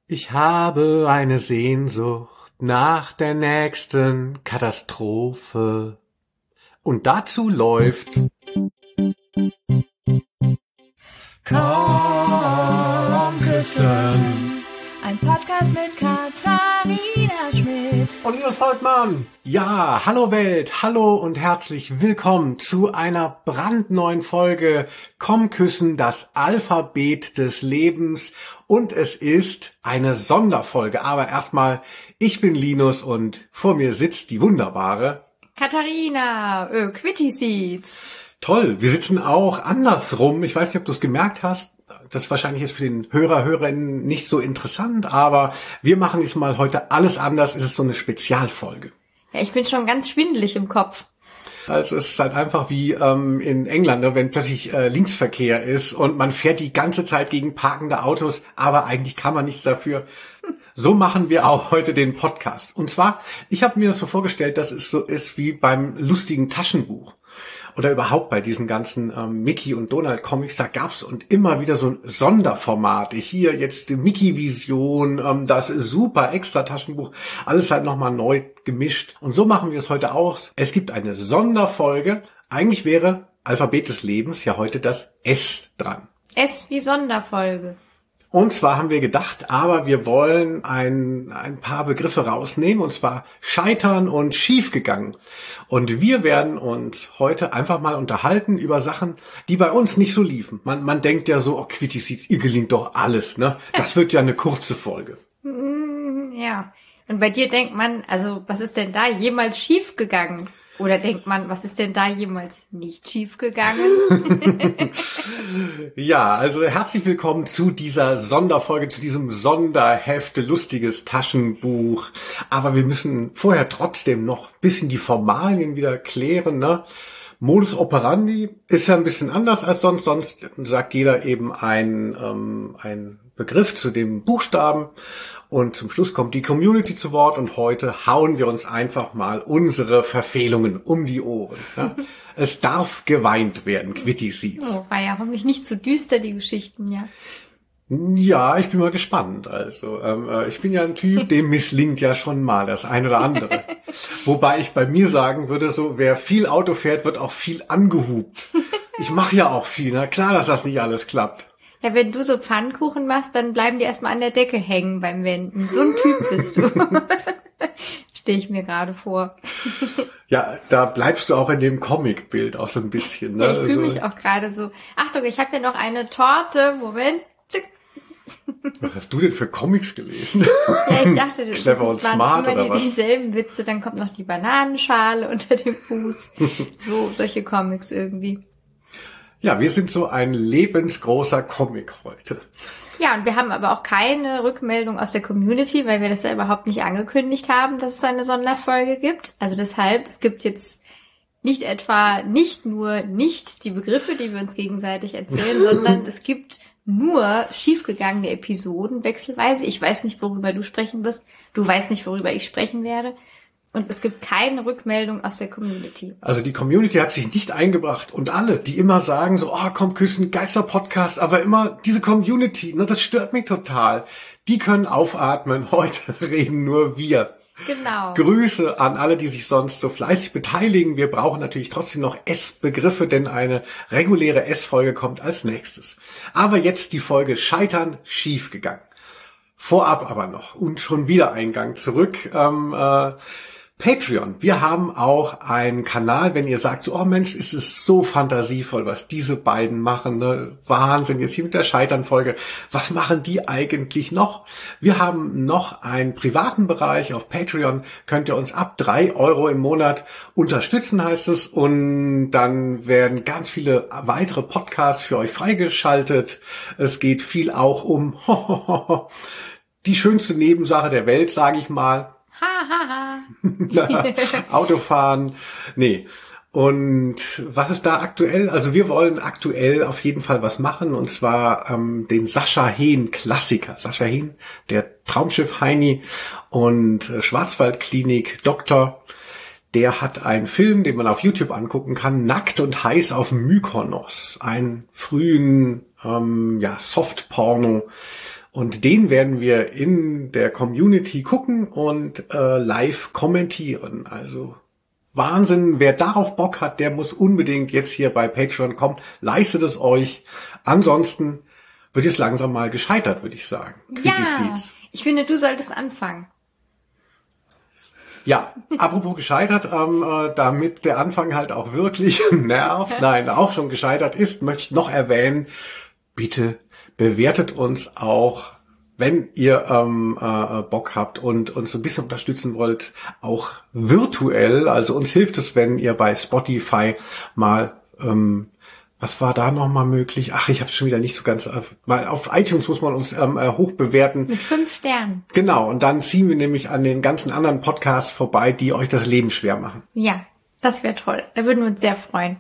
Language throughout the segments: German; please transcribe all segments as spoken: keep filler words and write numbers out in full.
Ich habe eine Sehnsucht nach der nächsten Katastrophe. Und dazu läuft Komm küssen. Ein Podcast mit Katharina Schmidt und Linus Volkmann. Ja, hallo Welt, hallo und herzlich willkommen zu einer brandneuen Folge Komm küssen, das Alphabet des Lebens. Und es ist eine Sonderfolge. Aber erstmal, ich bin Linus und vor mir sitzt die wunderbare Katharina, äh, Quitty Seeds. Toll, wir sitzen auch andersrum. Ich weiß nicht, ob du es gemerkt hast. Das ist wahrscheinlich jetzt für den Hörer, Hörerinnen nicht so interessant, aber wir machen diesmal heute alles anders. Es ist so eine Spezialfolge. Ja, ich bin schon ganz schwindelig im Kopf. Also es ist halt einfach wie ähm, in England, ne, wenn plötzlich äh, Linksverkehr ist und man fährt die ganze Zeit gegen parkende Autos, aber eigentlich kann man nichts dafür. So machen wir auch heute den Podcast. Und zwar, ich habe mir das so vorgestellt, dass es so ist wie beim lustigen Taschenbuch. Oder überhaupt bei diesen ganzen ähm, Mickey und Donald Comics, da gab's und immer wieder so Sonderformate. Hier jetzt die Mickey-Vision, ähm, das super extra Taschenbuch, alles halt nochmal neu gemischt. Und so machen wir es heute auch. Es gibt eine Sonderfolge. Eigentlich wäre Alphabet des Lebens ja heute das S dran. S wie Sonderfolge. Und zwar haben wir gedacht, aber wir wollen ein, ein paar Begriffe rausnehmen, und zwar scheitern und schiefgegangen. Und wir werden uns heute einfach mal unterhalten über Sachen, die bei uns nicht so liefen. Man, man denkt ja so, oh, Quitty Seeds, ihr gelingt doch alles, ne? Das wird ja eine kurze Folge. Ja. Und bei dir denkt man, also was ist denn da jemals schiefgegangen? Oder denkt man, was ist denn da jemals nicht schiefgegangen? Ja, also herzlich willkommen zu dieser Sonderfolge, zu diesem Sonderheft, lustiges Taschenbuch. Aber wir müssen vorher trotzdem noch ein bisschen die Formalien wieder klären, ne? Modus operandi ist ja ein bisschen anders als sonst. Sonst sagt jeder eben ein, ähm, ein Begriff zu dem Buchstaben. Und zum Schluss kommt die Community zu Wort und heute hauen wir uns einfach mal unsere Verfehlungen um die Ohren. Ja? Es darf geweint werden, Quitty Seeds. Oh, war ja hoffentlich nicht zu düster, die Geschichten, ja. Ja, ich bin mal gespannt. Also ähm, ich bin ja ein Typ, dem misslingt ja schon mal das eine oder andere. Wobei ich bei mir sagen würde, so wer viel Auto fährt, wird auch viel angehupt. Ich mache ja auch viel, na klar, dass das nicht alles klappt. Ja, wenn du so Pfannkuchen machst, dann bleiben die erstmal an der Decke hängen beim Wenden. So ein Typ bist du. Stehe ich mir gerade vor. Ja, da bleibst du auch in dem Comicbild auch so ein bisschen. Ne? Ja, ich fühle also, mich auch gerade so. Achtung, ich habe hier noch eine Torte. Moment. Was hast du denn für Comics gelesen? Ja, ich dachte, das Clever und waren smart, immer oder die, was? dieselben Witze. Dann kommt noch die Bananenschale unter dem Fuß. So, solche Comics irgendwie. Ja, wir sind so ein lebensgroßer Comic heute. Ja, und wir haben aber auch keine Rückmeldung aus der Community, weil wir das ja überhaupt nicht angekündigt haben, dass es eine Sonderfolge gibt. Also deshalb, es gibt jetzt nicht etwa nicht nur nicht die Begriffe, die wir uns gegenseitig erzählen, sondern es gibt nur schiefgegangene Episoden wechselweise. Ich weiß nicht, worüber du sprechen wirst. Du weißt nicht, worüber ich sprechen werde. Und es gibt keine Rückmeldung aus der Community. Also die Community hat sich nicht eingebracht. Und alle, die immer sagen so, oh, komm küssen, Geister-Podcast, aber immer diese Community, ne, das stört mich total. Die können aufatmen. Heute reden nur wir. Genau. Grüße an alle, die sich sonst so fleißig beteiligen. Wir brauchen natürlich trotzdem noch S-Begriffe, denn eine reguläre S-Folge kommt als nächstes. Aber jetzt die Folge Scheitern, schiefgegangen. Vorab aber noch und schon wieder Eingang zurück. Ähm, äh, Patreon. Wir haben auch einen Kanal, wenn ihr sagt, so, oh Mensch, ist es so fantasievoll, was diese beiden machen, ne? Wahnsinn, jetzt hier mit der Scheitern-Folge. Was machen die eigentlich noch? Wir haben noch einen privaten Bereich auf Patreon, könnt ihr uns ab drei Euro im Monat unterstützen, heißt es, und dann werden ganz viele weitere Podcasts für euch freigeschaltet. Es geht viel auch um die schönste Nebensache der Welt, sage ich mal. Ha, ha, ha. Autofahren, nee. Und was ist da aktuell? Also wir wollen aktuell auf jeden Fall was machen, und zwar ähm, den Sascha Hehn Klassiker. Sascha Hehn, der Traumschiff-Heini und äh, Schwarzwaldklinik Doktor, der hat einen Film, den man auf YouTube angucken kann, Nackt und heiß auf Mykonos. Einen frühen ähm, ja, Soft-Porno. Und den werden wir in der Community gucken und äh, live kommentieren. Also Wahnsinn, wer darauf Bock hat, der muss unbedingt jetzt hier bei Patreon kommen. Leistet es euch. Ansonsten wird es langsam mal gescheitert, würde ich sagen. Ja, ich finde, du solltest anfangen. Ja, apropos gescheitert, ähm, äh, damit der Anfang halt auch wirklich nervt, nein, auch schon gescheitert ist, möchte ich noch erwähnen, bitte bewertet uns auch, wenn ihr ähm, äh, Bock habt und uns so ein bisschen unterstützen wollt, auch virtuell. Also uns hilft es, wenn ihr bei Spotify mal, ähm, was war da nochmal möglich? Ach, ich habe es schon wieder nicht so ganz, äh, mal auf iTunes muss man uns ähm, äh, hoch bewerten. Mit fünf Sternen. Genau, und dann ziehen wir nämlich an den ganzen anderen Podcasts vorbei, die euch das Leben schwer machen. Ja, das wäre toll. Da würden wir uns sehr freuen.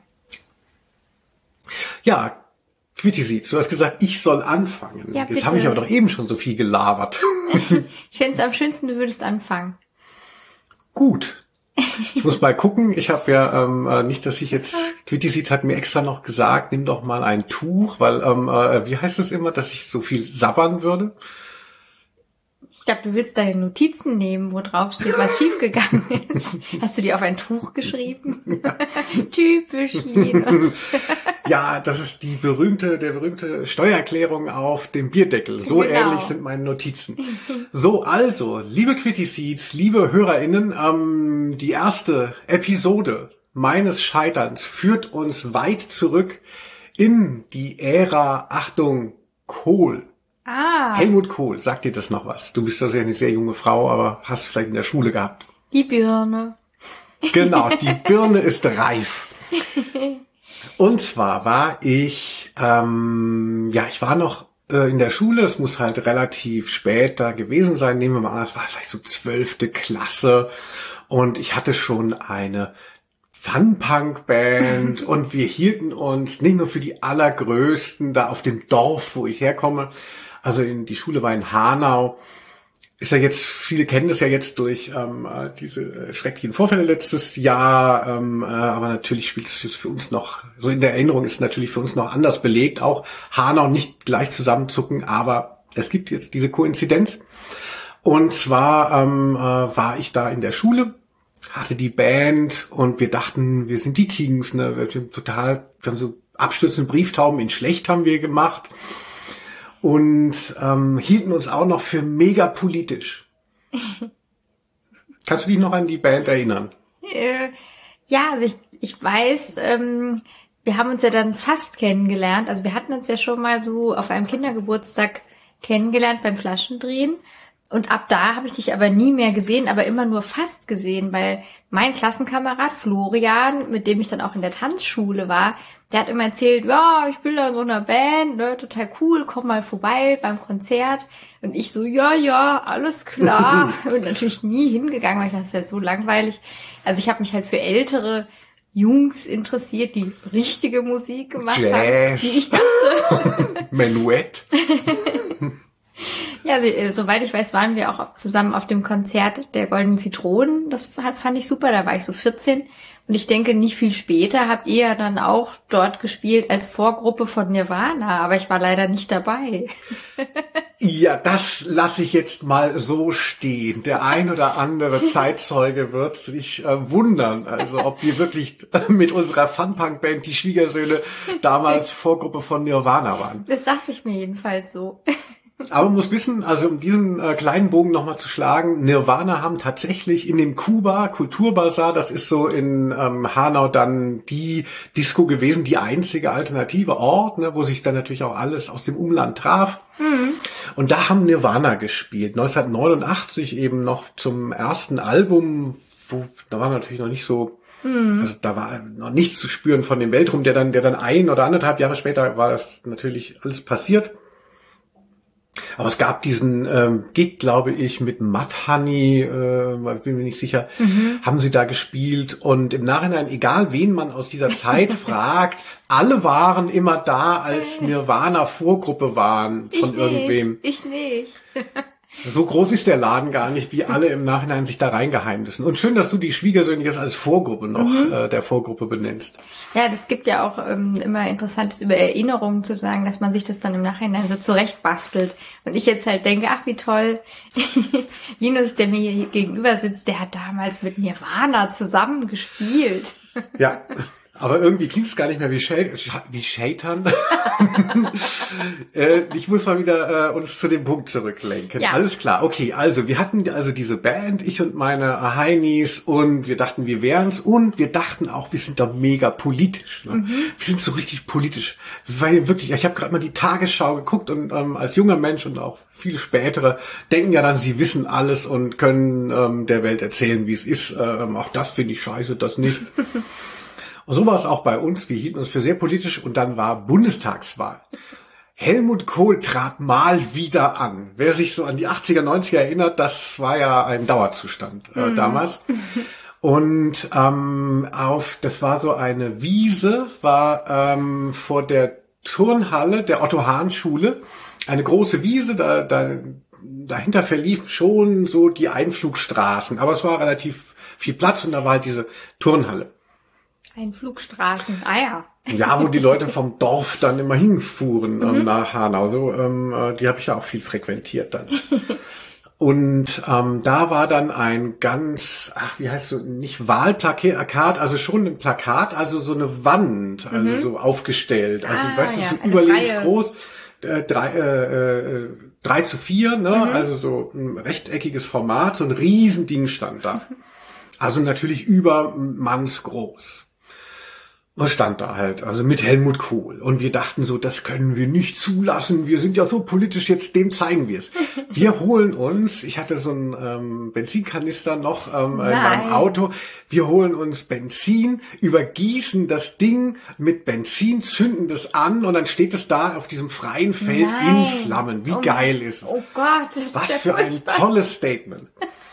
Ja, Quitty, du hast gesagt, ich soll anfangen. Ja, Jetzt habe ich aber doch eben schon so viel gelabert. Ich fände es am schönsten, du würdest anfangen. Gut. Ich muss mal gucken. Ich habe ja ähm, äh, nicht, dass ich jetzt... Quitty hat mir extra noch gesagt, nimm doch mal ein Tuch, weil, ähm, äh, wie heißt es immer, dass ich so viel sabbern würde? Ich glaube, du willst deine Notizen nehmen, wo drauf steht, was schiefgegangen ist. Hast du die auf ein Tuch geschrieben? Ja. Typisch Linus. Ja, das ist die berühmte, der berühmte Steuererklärung auf dem Bierdeckel. So Genau. ähnlich sind meine Notizen. So, also, liebe Quitty Seeds, liebe HörerInnen, ähm, die erste Episode meines Scheiterns führt uns weit zurück in die Ära, Achtung, Kohl. Ah. Helmut Kohl, sagt dir das noch was? Du bist also eine sehr junge Frau, aber hast vielleicht in der Schule gehabt. Die Birne. Genau, die Birne ist reif. Und zwar war ich, ähm, ja, ich war noch äh, in der Schule, es muss halt relativ spät da gewesen sein, nehmen wir mal an, es war vielleicht so zwölfte Klasse und ich hatte schon eine Fun-Punk-Band und wir hielten uns nicht nur für die Allergrößten da auf dem Dorf, wo ich herkomme, also in, die Schule war in Hanau, ist ja jetzt, viele kennen das ja jetzt durch ähm, diese schrecklichen Vorfälle letztes Jahr, ähm, äh, aber natürlich spielt es jetzt für uns noch, so in der Erinnerung ist es natürlich für uns noch anders belegt, auch Hanau nicht gleich zusammenzucken, aber es gibt jetzt diese Koinzidenz. Und zwar ähm, äh, war ich da in der Schule, hatte die Band und wir dachten, wir sind die Kings, ne, wir haben total, wir haben so abstürzende Brieftauben in schlecht haben wir gemacht. Und ähm, hielten uns auch noch für mega politisch. Kannst du dich noch an die Band erinnern? Äh, ja, also ich, ich weiß, ähm, wir haben uns ja dann fast kennengelernt. Also wir hatten uns ja schon mal so auf einem Kindergeburtstag kennengelernt beim Flaschendrehen. Und ab da habe ich dich aber nie mehr gesehen, aber immer nur fast gesehen, weil mein Klassenkamerad Florian, mit dem ich dann auch in der Tanzschule war, der hat immer erzählt, ja, ich bin da in so einer Band, ne, total cool, komm mal vorbei beim Konzert. Und ich so, ja, ja, alles klar. Und natürlich nie hingegangen, weil ich dachte, das ist ja so langweilig. Also ich habe mich halt für ältere Jungs interessiert, die richtige Musik gemacht Jazz. haben, wie ich dachte. Menuett. Ja, also, soweit ich weiß, waren wir auch zusammen auf dem Konzert der Goldenen Zitronen. Das fand ich super, da war ich so vierzehn. Und ich denke, nicht viel später habt ihr ja dann auch dort gespielt als Vorgruppe von Nirvana. Aber ich war leider nicht dabei. Ja, das lasse ich jetzt mal so stehen. Der ein oder andere Zeitzeuge wird sich äh, wundern, also ob wir wirklich mit unserer Fun-Punk-Band, die Schwiegersöhne, damals Vorgruppe von Nirvana waren. Das dachte ich mir jedenfalls so. Aber man muss wissen, also um diesen äh, kleinen Bogen nochmal zu schlagen, Nirvana haben tatsächlich in dem Kuba Kulturbazar, das ist so in ähm, Hanau dann die Disco gewesen, die einzige alternative Ort, ne, wo sich dann natürlich auch alles aus dem Umland traf. Mhm. Und da haben Nirvana gespielt, neunzehnhundertneunundachtzig eben noch zum ersten Album, wo, da war natürlich noch nicht so, mhm. also da war noch nichts zu spüren von dem Weltraum, der dann, der dann ein oder anderthalb Jahre später war das natürlich alles passiert. Aber es gab diesen ähm, Gig, glaube ich, mit Mudhoney, äh, bin mir nicht sicher, mhm. haben sie da gespielt. Und im Nachhinein, egal wen man aus dieser Zeit fragt, alle waren immer da, als Nirvana Vorgruppe waren von ich irgendwem. Nicht, ich nicht. So groß ist der Laden gar nicht, wie alle im Nachhinein sich da reingeheimnissen. Und schön, dass du die Schwiegersöhne jetzt als Vorgruppe noch mhm. äh, der Vorgruppe benennst. Ja, das gibt ja auch ähm, immer Interessantes über Erinnerungen zu sagen, dass man sich das dann im Nachhinein so zurechtbastelt. Und ich jetzt halt denke, ach wie toll, Linus, der mir hier gegenüber sitzt, der hat damals mit Nirvana zusammen gespielt. Ja. Aber irgendwie klingt es gar nicht mehr wie, Schä wie Scheitern. äh, ich muss mal wieder äh, uns zu dem Punkt zurücklenken. Ja. Alles klar, okay. Also wir hatten also diese Band, ich und meine Heinis, und wir dachten, wir wären's, und wir dachten auch, wir sind da mega politisch. Ne? Mhm. Wir sind so richtig politisch. Das war ja wirklich, ich habe gerade mal die Tagesschau geguckt, und ähm, als junger Mensch und auch viele spätere denken ja dann, sie wissen alles und können ähm, der Welt erzählen, wie es ist. Ähm, auch das finde ich scheiße, das nicht. Und so war es auch bei uns. Wir hielten uns für sehr politisch, und dann war Bundestagswahl. Helmut Kohl trat mal wieder an. Wer sich so an die achtziger, neunziger erinnert, das war ja ein Dauerzustand äh, mhm. damals. Und ähm, auf, das war so eine Wiese, war ähm, vor der Turnhalle der Otto-Hahn-Schule. Eine große Wiese, da, da dahinter verliefen schon so die Einflugstraßen. Aber es war relativ viel Platz, und da war halt diese Turnhalle. Einflugstraßen, ah ja. Ja, wo die Leute vom Dorf dann immer hinfuhren ähm, mhm. nach Hanau. So, ähm, die habe ich ja auch viel frequentiert dann. Und ähm, da war dann ein ganz, ach, wie heißt so, nicht Wahlplakat, also schon ein Plakat, also so eine Wand, also mhm. so aufgestellt. Also, ah, weißt du, ja. so überlebensgroß, äh, drei, äh, äh, drei zu vier, ne? Mhm. Also so ein rechteckiges Format, so ein Riesending stand da. Also natürlich übermannsgroß. Und stand da halt, also mit Helmut Kohl. Und wir dachten so, das können wir nicht zulassen. Wir sind ja so politisch, jetzt dem zeigen wir es. Wir holen uns, ich hatte so einen ähm, Benzinkanister noch ähm, in meinem Auto. Wir holen uns Benzin, übergießen das Ding mit Benzin, zünden das an, und dann steht es da auf diesem freien Feld Nein. in Flammen. Wie oh geil ist es? Oh Gott, das Was ist für ein tolles Statement.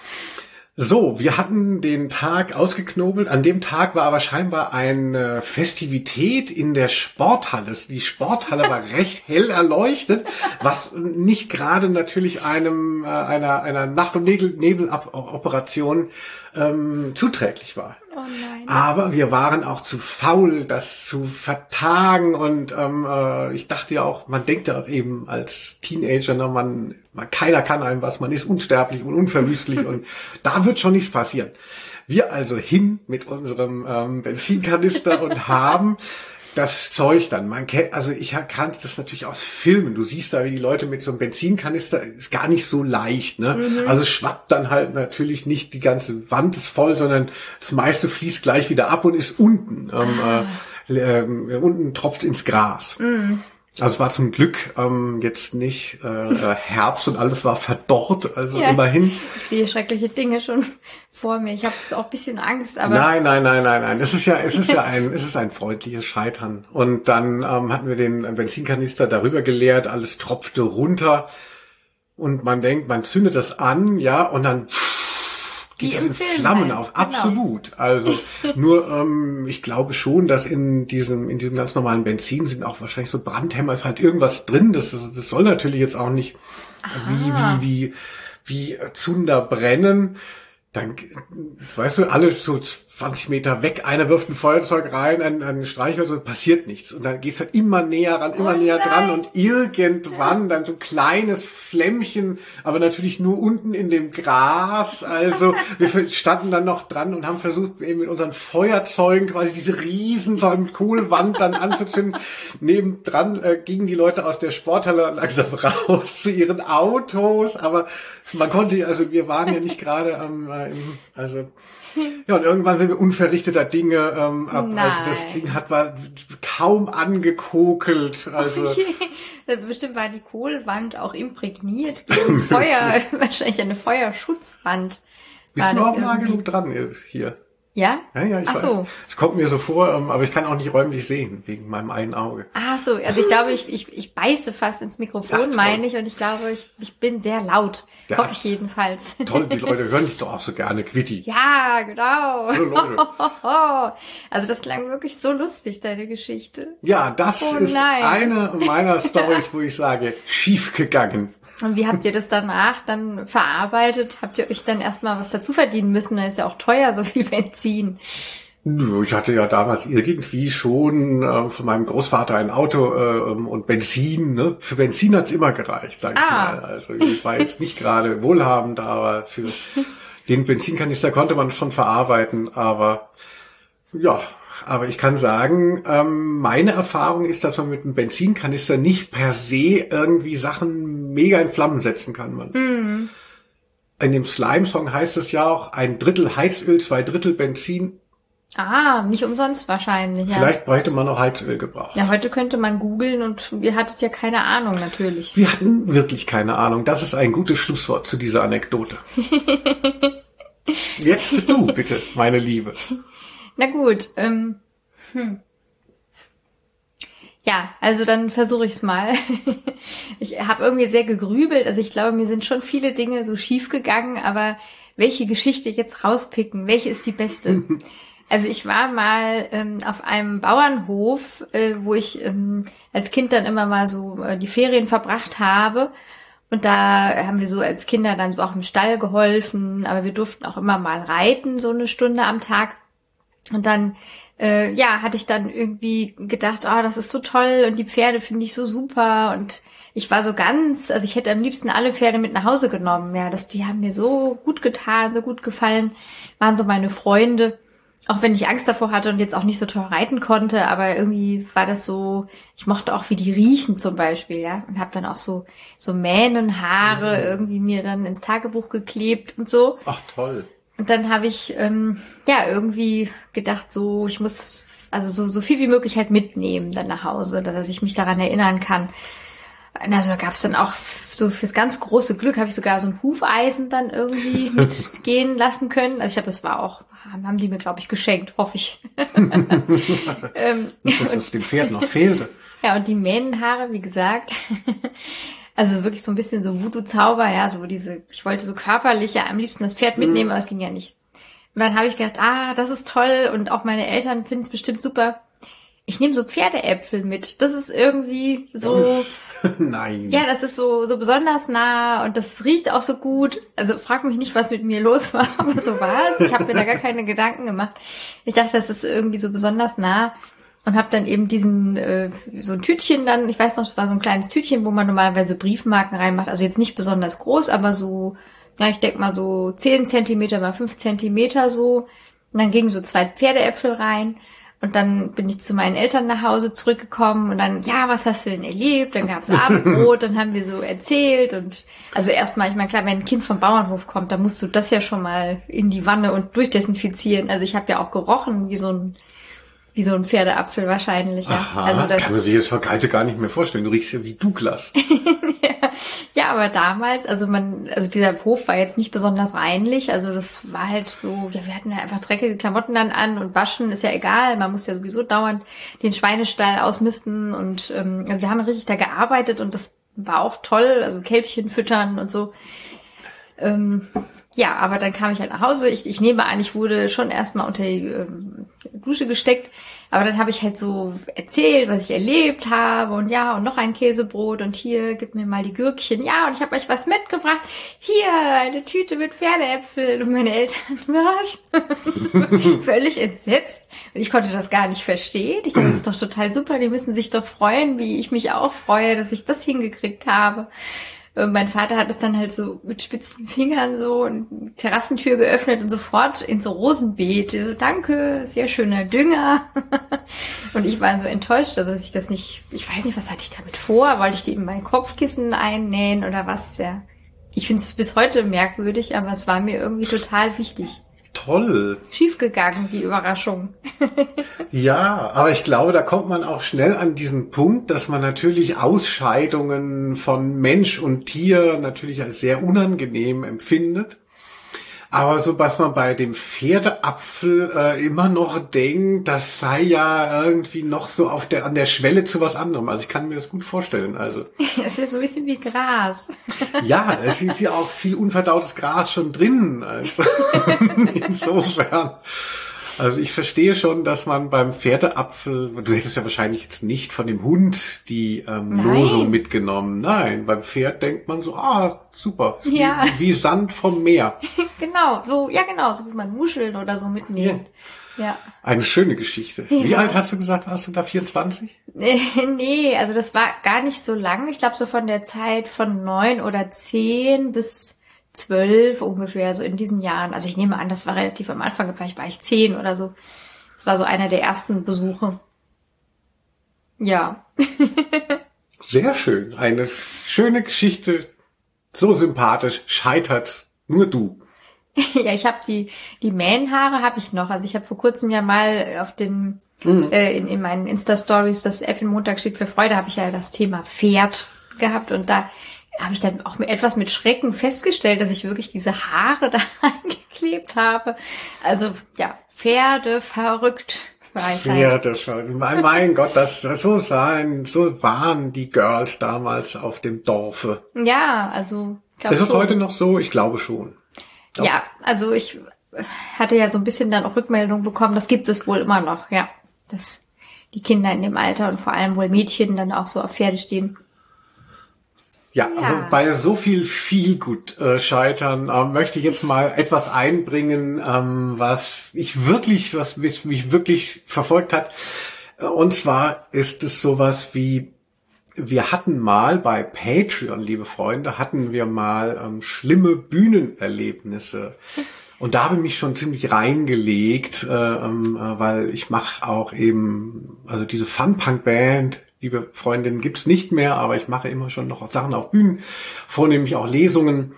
So, wir hatten den Tag ausgeknobelt. An dem Tag war aber scheinbar eine Festivität in der Sporthalle. Die Sporthalle war recht hell erleuchtet, was nicht gerade natürlich einem äh, einer einer Nacht- und Nebel-Operation ähm, zuträglich war. Oh nein. Aber wir waren auch zu faul, das zu vertagen, und ähm, äh, ich dachte ja auch, man denkt ja auch eben als Teenager, ne, man, man keiner kann einem was, man ist unsterblich und unverwüstlich und da wird schon nichts passieren. Wir also hin mit unserem ähm, Benzinkanister und haben das Zeug dann. Man kennt, also ich kannte das natürlich aus Filmen. Du siehst da, wie die Leute mit so einem Benzinkanister, ist gar nicht so leicht, ne? Mhm. Also schwappt dann halt natürlich nicht die ganze Wand ist voll, sondern das meiste fließt gleich wieder ab und ist unten. Ähm, ah. äh, äh, unten tropft ins Gras. Mhm. Also es war zum Glück ähm, jetzt nicht äh, Herbst und alles war verdorrt, also ja, immerhin. Ich sehe schreckliche Dinge schon vor mir. Ich habe auch ein bisschen Angst, aber nein, nein, nein, nein, nein. Es ist ja, es ist ja ein, es ist ein freundliches Scheitern. Und dann ähm, hatten wir den Benzinkanister darüber geleert, alles tropfte runter, und man denkt, man zündet das an, ja, und dann geht es in Flammen halt. auf. Absolut. Genau. Also nur, ähm, ich glaube schon, dass in diesem in diesem ganz normalen Benzin sind auch wahrscheinlich so Brandhämmer, ist halt irgendwas drin. Das, das soll natürlich jetzt auch nicht Aha. wie wie wie wie Zunder brennen. Dann, weißt du, alle so zwanzig Meter weg, einer wirft ein Feuerzeug rein, ein, ein Streichholz, und passiert nichts. Und dann geht's halt immer näher ran, immer oh näher dran, und irgendwann dann so ein kleines Flämmchen, aber natürlich nur unten in dem Gras. Also wir standen dann noch dran und haben versucht, eben mit unseren Feuerzeugen quasi diese riesen Kohlwand dann anzuzünden. Nebendran äh, gingen die Leute aus der Sporthalle langsam raus zu ihren Autos, aber man konnte, also wir waren ja nicht gerade am, ähm, also ja, und irgendwann sind wir unverrichteter Dinge ähm, ab. Nein. Also das Ding hat war kaum angekokelt. Also bestimmt war die Kohlwand auch imprägniert gegen Feuer, wahrscheinlich eine Feuerschutzwand. Bist du auch nah genug dran hier? Ja? Ja, ja, ich Ach so. Es kommt mir so vor, aber ich kann auch nicht räumlich sehen, wegen meinem einen Auge. Ach so, also ich glaube, ich, ich, ich beiße fast ins Mikrofon, ja, meine ich, und ich glaube, ich, ich bin sehr laut. Ja. Hoffe ich jedenfalls. Toll, die Leute hören dich doch auch so gerne, Quitty. Ja, genau. Hallo, Leute. Also das klang wirklich so lustig, deine Geschichte. Ja, das oh, ist nein. eine meiner Storys, wo ich sage, schief gegangen. Und wie habt ihr das danach dann verarbeitet? Habt ihr euch dann erstmal was dazu verdienen müssen? Das ist ja auch teuer, so viel Benzin. Ich hatte ja damals irgendwie schon äh, von meinem Großvater ein Auto äh, und Benzin. Ne? Für Benzin hat's immer gereicht, sag ich Ah. mal. Also ich war jetzt nicht gerade wohlhabend, aber für den Benzinkanister konnte man schon verarbeiten. Aber ja, aber ich kann sagen, ähm, meine Erfahrung ist, dass man mit einem Benzinkanister nicht per se irgendwie Sachen mega in Flammen setzen kann. Man. Mhm. In dem Slime-Song heißt es ja auch, ein Drittel Heizöl, zwei Drittel Benzin. Ah, nicht umsonst wahrscheinlich, ja. Vielleicht hätte man noch Heizöl gebraucht. Ja, heute könnte man googeln und ihr hattet ja keine Ahnung natürlich. Wir hatten wirklich keine Ahnung. Das ist ein gutes Schlusswort zu dieser Anekdote. Jetzt du, bitte, meine Liebe. Na gut, ähm, hm. Ja, also dann versuche ich's mal. Ich habe irgendwie sehr gegrübelt. Also ich glaube, mir sind schon viele Dinge so schief gegangen, aber welche Geschichte jetzt rauspicken? Welche ist die beste? Also ich war mal ähm, auf einem Bauernhof, äh, wo ich ähm, als Kind dann immer mal so äh, die Ferien verbracht habe. Und da haben wir so als Kinder dann so auch im Stall geholfen, aber wir durften auch immer mal reiten, so eine Stunde am Tag. Und dann, äh, ja, hatte ich dann irgendwie gedacht, oh, das ist so toll und die Pferde finde ich so super. Und ich war so ganz, also ich hätte am liebsten alle Pferde mit nach Hause genommen. Ja, das, die haben mir so gut getan, so gut gefallen, waren so meine Freunde. Auch wenn ich Angst davor hatte und jetzt auch nicht so toll reiten konnte, aber irgendwie war das so, ich mochte auch, wie die riechen zum Beispiel, ja, und habe dann auch so so Mähnenhaare mhm. irgendwie mir dann ins Tagebuch geklebt und so. Ach, toll. Und dann habe ich ähm, ja irgendwie gedacht, so ich muss also so so viel wie möglich halt mitnehmen dann nach Hause, dass ich mich daran erinnern kann. Also da gab es dann auch so fürs ganz große Glück habe ich sogar so ein Hufeisen dann irgendwie mitgehen lassen können. Also ich glaube, das war auch, haben die mir, glaube ich, geschenkt, hoffe ich. ähm, Nicht, dass es dem Pferd noch fehlte. Ja, und die Mähnenhaare, wie gesagt. Also wirklich so ein bisschen so Voodoo-Zauber, ja, so diese, ich wollte so körperlich ja am liebsten das Pferd mitnehmen, aber es ging ja nicht. Und dann habe ich gedacht, ah, das ist toll und auch meine Eltern finden es bestimmt super. Ich nehme so Pferdeäpfel mit. Das ist irgendwie so... Nein. Ja, das ist so so besonders nah und das riecht auch so gut. Also frag mich nicht, was mit mir los war, aber so war es. Ich habe mir da gar keine Gedanken gemacht. Ich dachte, das ist irgendwie so besonders nah und habe dann eben diesen äh, so ein Tütchen dann, ich weiß noch, es war so ein kleines Tütchen, wo man normalerweise Briefmarken reinmacht. Also jetzt nicht besonders groß, aber so, ja, ich denke mal so zehn Zentimeter mal fünf Zentimeter so. Und dann gingen so zwei Pferdeäpfel rein. Und dann bin ich zu meinen Eltern nach Hause zurückgekommen und dann, ja, was hast du denn erlebt? Dann gab's Abendbrot, dann haben wir so erzählt und also erstmal, ich meine, klar, wenn ein Kind vom Bauernhof kommt, dann musst du das ja schon mal in die Wanne und durchdesinfizieren. Also ich habe ja auch gerochen wie so ein wie so ein Pferdeapfel wahrscheinlich. Ja. Aha, also das kann man sich jetzt heute gar nicht mehr vorstellen. Du riechst ja wie Douglas. ja, ja, aber damals, also man, also dieser Hof war jetzt nicht besonders reinlich, also das war halt so, ja, wir hatten ja einfach dreckige Klamotten dann an und waschen ist ja egal, man muss ja sowieso dauernd den Schweinestall ausmisten und ähm, also wir haben richtig da gearbeitet und das war auch toll, also Kälbchen füttern und so. Ähm, ja, aber dann kam ich halt nach Hause. Ich, ich nehme an, ich wurde schon erstmal unter die ähm, Dusche gesteckt. Aber dann habe ich halt so erzählt, was ich erlebt habe. Und ja, und noch ein Käsebrot. Und hier, gib mir mal die Gürkchen. Ja, und ich habe euch was mitgebracht. Hier, eine Tüte mit Pferdeäpfel. Und meine Eltern, was? Völlig entsetzt. Und ich konnte das gar nicht verstehen. Ich dachte, das ist doch total super. Die müssen sich doch freuen, wie ich mich auch freue, dass ich das hingekriegt habe. Und mein Vater hat es dann halt so mit spitzen Fingern so eine Terrassentür geöffnet und sofort ins Rosenbeet. So, danke, sehr schöner Dünger. Und ich war so enttäuscht, also dass ich das nicht, ich weiß nicht, was hatte ich damit vor? Wollte ich die in mein Kopfkissen einnähen oder was? Ja. Ich finde es bis heute merkwürdig, aber es war mir irgendwie total wichtig. Toll. Schiefgegangen, die Überraschung. Ja, aber ich glaube, da kommt man auch schnell an diesen Punkt, dass man natürlich Ausscheidungen von Mensch und Tier natürlich als sehr unangenehm empfindet. Aber so, was man bei dem Pferdeapfel äh, immer noch denkt, das sei ja irgendwie noch so auf der an der Schwelle zu was anderem. Also ich kann mir das gut vorstellen. Also es ist so ein bisschen wie Gras. Ja, es ist ja auch viel unverdautes Gras schon drin. Also insofern. Also ich verstehe schon, dass man beim Pferdeapfel, du hättest ja wahrscheinlich jetzt nicht von dem Hund die ähm, Losung mitgenommen. Nein, beim Pferd denkt man so, ah, super, ja. wie, wie Sand vom Meer. Genau, so, ja genau, so wie man Muscheln oder so mitnehmen. Ja. ja. Eine schöne Geschichte. Ja. Wie alt hast du gesagt, warst du da vierundzwanzig? Nee, also das war gar nicht so lang. Ich glaube so von der Zeit von neun oder zehn bis zwölf ungefähr, so in diesen Jahren. Also ich nehme an, das war relativ am Anfang, vielleicht war ich zehn oder so. Das war so einer der ersten Besuche. Ja. Sehr schön. Eine schöne Geschichte. So sympathisch. Scheitert nur du. Ja, ich habe die die Mähnhaare habe ich noch. Also ich habe vor kurzem ja mal auf den mhm. äh, in, in meinen Insta-Stories, das F in Montag steht für Freude, habe ich ja das Thema Pferd gehabt und da habe ich dann auch mit, etwas mit Schrecken festgestellt, dass ich wirklich diese Haare da eingeklebt habe. Also ja, Pferde verrückt. Pferde verrückt. Mein, mein Gott, das so sein, so waren die Girls damals auf dem Dorfe. Ja, also ist es heute noch so? Ich glaube schon. Doch. Ja, also ich hatte ja so ein bisschen dann auch Rückmeldungen bekommen, das gibt es wohl immer noch, ja. Dass die Kinder in dem Alter und vor allem wohl Mädchen dann auch so auf Pferde stehen. Ja, ja. Aber bei so viel viel gut äh, scheitern ähm, möchte ich jetzt mal etwas einbringen, ähm, was ich wirklich, was mich, mich wirklich verfolgt hat. Und zwar ist es sowas wie, wir hatten mal bei Patreon, liebe Freunde, hatten wir mal ähm, schlimme Bühnenerlebnisse. Und da habe ich mich schon ziemlich reingelegt, äh, äh, weil ich mache auch eben, also diese Fun-Punk-Band, liebe Freundinnen, gibt's nicht mehr, aber ich mache immer schon noch Sachen auf Bühnen, vornehmlich auch Lesungen.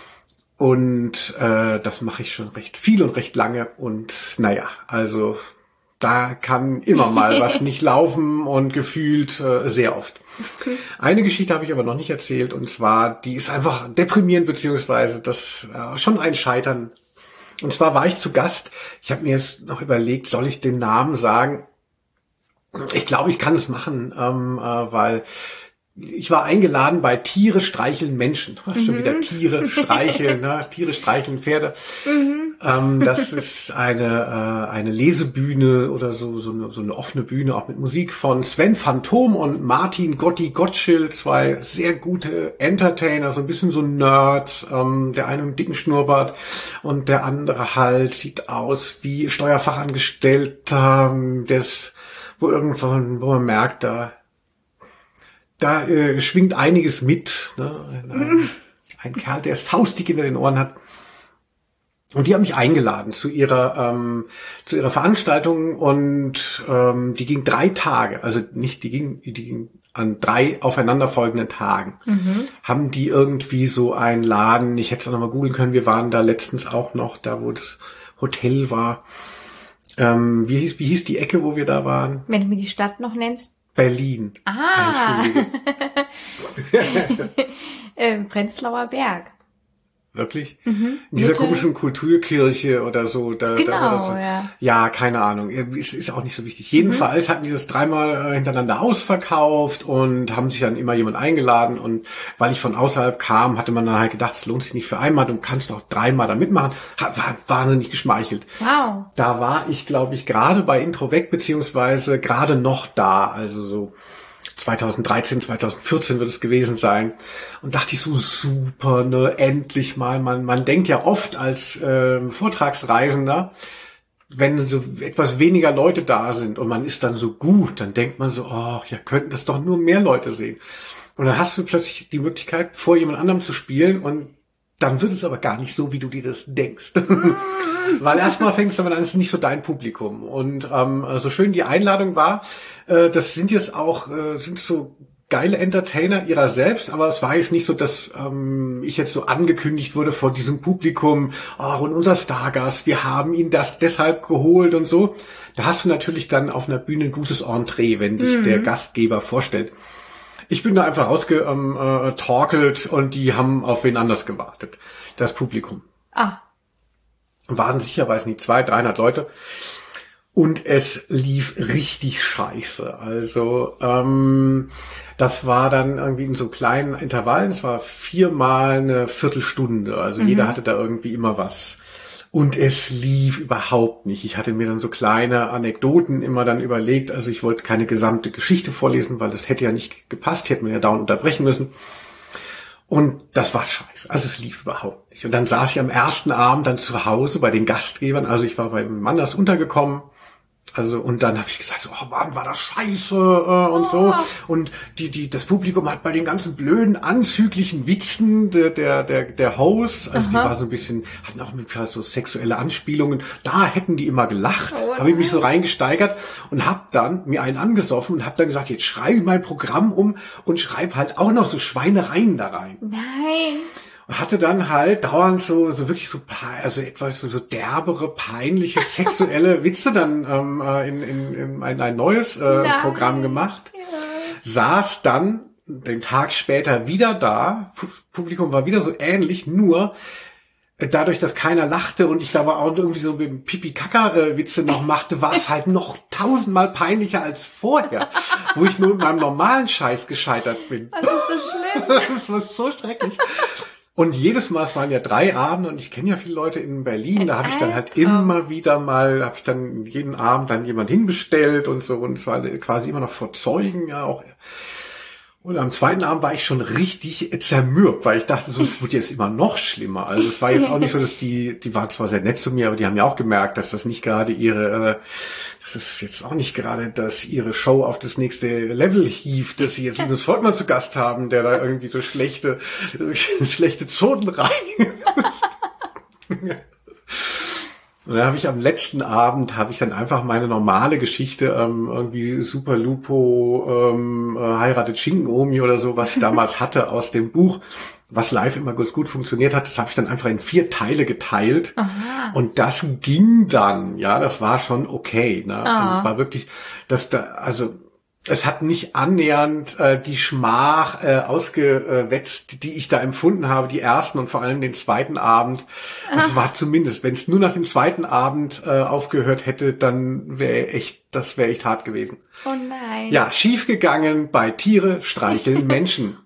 Und äh, das mache ich schon recht viel und recht lange. Und naja, also da kann immer mal was nicht laufen und gefühlt äh, sehr oft. Eine Geschichte habe ich aber noch nicht erzählt, und zwar, die ist einfach deprimierend, beziehungsweise das äh, schon ein Scheitern. Und zwar war ich zu Gast. Ich habe mir jetzt noch überlegt, soll ich den Namen sagen? Ich glaube, ich kann es machen, ähm, äh, weil ich war eingeladen bei Tiere streicheln Menschen. Mhm. Schon wieder Tiere streicheln, ne? Tiere streicheln Pferde. Mhm. Ähm, das ist eine äh, eine Lesebühne oder so so eine, so eine offene Bühne, auch mit Musik von Sven Phantom und Martin Gotti Gottschild, zwei sehr gute Entertainer, so ein bisschen so Nerds. Ähm, der eine mit einem dicken Schnurrbart und der andere halt sieht aus wie Steuerfachangestellter, ähm, des wo irgendwann, wo man merkt, da da äh, schwingt einiges mit. Ne? Ein, ein, ein Kerl, der es faustig hinter den Ohren hat. Und die haben mich eingeladen zu ihrer ähm, zu ihrer Veranstaltung, und ähm, die ging drei Tage, also nicht die ging, die ging an drei aufeinanderfolgenden Tagen. Mhm. Haben die irgendwie so einen Laden, ich hätte es auch nochmal googeln können, wir waren da letztens auch noch, da wo das Hotel war. Ähm, wie hieß, wie hieß die Ecke, wo wir da waren? Wenn du mir die Stadt noch nennst. Berlin. Ah. ähm, Prenzlauer Berg. Wirklich? Mhm. In dieser Mitte. Komischen Kulturkirche oder so. Da, genau, da oder so. ja. Ja, keine Ahnung. Es ist auch nicht so wichtig. Jedenfalls mhm. hatten die das dreimal hintereinander ausverkauft und haben sich dann immer jemand eingeladen. Und weil ich von außerhalb kam, hatte man dann halt gedacht, es lohnt sich nicht für einmal, du kannst doch dreimal da mitmachen. War wahnsinnig geschmeichelt. Wow. Da war ich, glaube ich, gerade bei Intro weg, beziehungsweise gerade noch da. Also so zweitausenddreizehn, zweitausendvierzehn wird es gewesen sein, und dachte ich so, super, ne, endlich mal, man man denkt ja oft als äh, Vortragsreisender, wenn so etwas weniger Leute da sind und man ist dann so gut, dann denkt man so, ach, ja, könnten das doch nur mehr Leute sehen. Und dann hast du plötzlich die Möglichkeit, vor jemand anderem zu spielen, und dann wird es aber gar nicht so, wie du dir das denkst. Weil erstmal fängst du damit an, es ist nicht so dein Publikum. Und ähm, so schön die Einladung war, äh, das sind jetzt auch, äh, sind so geile Entertainer ihrer selbst, aber es war jetzt nicht so, dass ähm, ich jetzt so angekündigt wurde vor diesem Publikum, oh, und unser Stargast, wir haben ihn das deshalb geholt und so. Da hast du natürlich dann auf einer Bühne ein gutes Entree, wenn dich mhm. der Gastgeber vorstellt. Ich bin da einfach rausgetorkelt, und die haben auf wen anders gewartet. Das Publikum. Ah. Waren sicher, weiß nicht, zwei, dreihundert Leute. Und es lief richtig scheiße. Also, ähm, das war dann irgendwie in so kleinen Intervallen. Es war viermal eine Viertelstunde. Also mhm. jeder hatte da irgendwie immer was. Und es lief überhaupt nicht. Ich hatte mir dann so kleine Anekdoten immer dann überlegt. Also ich wollte keine gesamte Geschichte vorlesen, weil das hätte ja nicht gepasst. Hätten wir ja dauernd unterbrechen müssen. Und das war scheiße. Also es lief überhaupt nicht. Und dann saß ich am ersten Abend dann zu Hause bei den Gastgebern. Also ich war bei meinem Mann das untergekommen. Also, und dann habe ich gesagt, so, oh Mann, war das scheiße äh, und so. Und die, die, das Publikum hat bei den ganzen blöden, anzüglichen Witzen der, der, der, der Host, also Aha. die war so ein bisschen, hatten auch mit so sexuelle Anspielungen, da hätten die immer gelacht. Oh, habe ich mich so reingesteigert und hab dann mir einen angesoffen und hab dann gesagt, jetzt schreibe ich mein Programm um und schreibe halt auch noch so Schweinereien da rein. Nein. Und hatte dann halt dauernd so, so wirklich so, also etwas so, so derbere, peinliche, sexuelle Witze dann ähm, in, in, in ein, ein neues äh, Programm gemacht. Ja. Saß dann den Tag später wieder da. Publikum war wieder so ähnlich, nur dadurch, dass keiner lachte und ich da aber auch irgendwie so mit Pipi-Kaka-Witze noch machte, war es halt noch tausendmal peinlicher als vorher, wo ich nur mit meinem normalen Scheiß gescheitert bin. Das ist so schlimm. Das war so schrecklich. Und jedes Mal, es waren ja drei Abende und ich kenne ja viele Leute in Berlin, da habe ich dann halt immer wieder mal, habe ich dann jeden Abend dann jemand hinbestellt und so und es war quasi immer noch vor Zeugen ja auch. Und am zweiten Abend war ich schon richtig zermürbt, weil ich dachte, so, es wird jetzt immer noch schlimmer. Also es war jetzt auch nicht so, dass die, die waren zwar sehr nett zu mir, aber die haben ja auch gemerkt, dass das nicht gerade ihre, das ist jetzt auch nicht gerade, dass ihre Show auf das nächste Level hieft, dass sie jetzt Linus Volkmann zu Gast haben, der da irgendwie so schlechte, schlechte Zonen rein. Und dann habe ich am letzten Abend, habe ich dann einfach meine normale Geschichte, ähm, irgendwie Super Lupo, ähm, äh, heiratet Schinkenomi oder so, was ich damals hatte aus dem Buch, was live immer ganz gut funktioniert hat, das habe ich dann einfach in vier Teile geteilt. Aha. Und das ging dann, ja, das war schon okay, ne? Also es war wirklich, dass da, also es hat nicht annähernd äh, die Schmach äh, ausgewetzt, die ich da empfunden habe, die ersten und vor allem den zweiten Abend. Es war zumindest, wenn es nur nach dem zweiten Abend äh, aufgehört hätte, dann wäre echt, das wäre echt hart gewesen. Oh nein. Ja, schief gegangen bei Tiere streicheln Menschen.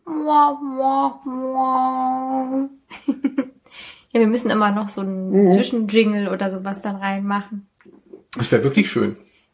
Ja, wir müssen immer noch so einen mhm. Zwischenjingle oder sowas dann reinmachen. Das wäre wirklich schön.